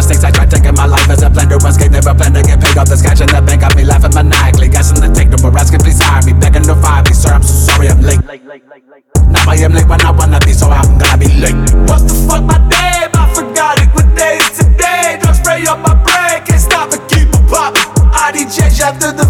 mistakes I tried taking my life as a blender. Escape, never plan to get paid off this cash in the bank. Got me laughing maniacally, guessing the take. No more asking, please hire me. Begging to find me, sir, I'm so sorry I'm late. Now I am late when I wanna be, so I'm gonna be late. What the fuck, my name? I forgot it. What day is today? Drugs spray on my brain, can't stop it, keep it poppin'. I need change after the